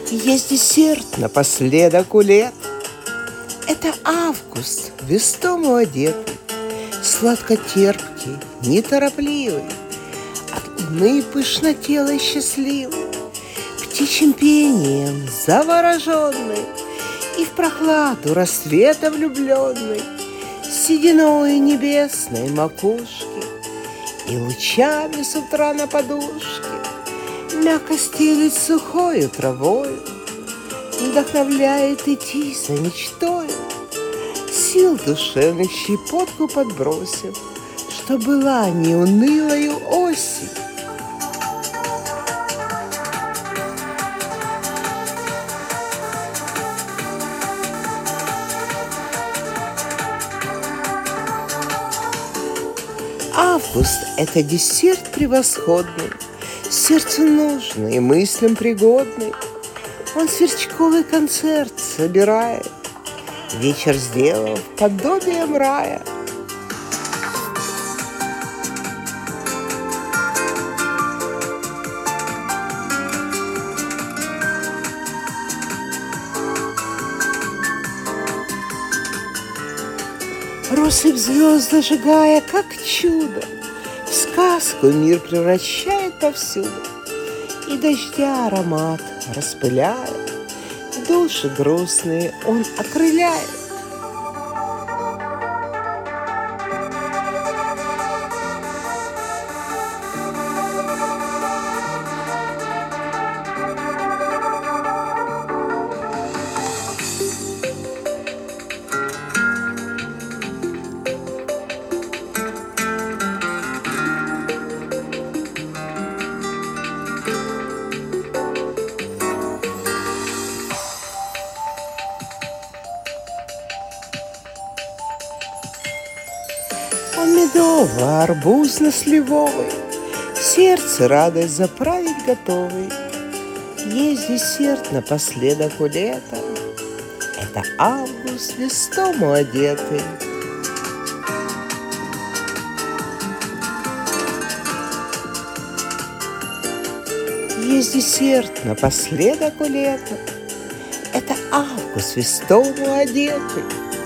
Есть десерт напоследок у лет. Это август, вестому одетый, сладко-терпкий, неторопливый, от луны пышнотелой счастливый, птичьим пением завороженный и в прохладу рассвета влюбленный, сединой небесной макушки и лучами с утра на подушке мягко стелит сухою травою, вдохновляет идти за мечтою, сил душевных щепотку подбросив, что была неунылою осень. Август — это десерт превосходный, сердцу нужный и мыслям пригодный. Он сверчковый концерт собирает, вечер сделав подобием рая. Россыпь звезд зажигая, как чудо, в сказку мир превращает повсюду. И дождя аромат распыляя, души грустные он окрыляет. Он медово-арбузно-сливовый, сердце радость заправить готовый. Есть десерт напоследок у лета, это август вестому одетый. Есть десерт напоследок у лета, это август вестому одетый.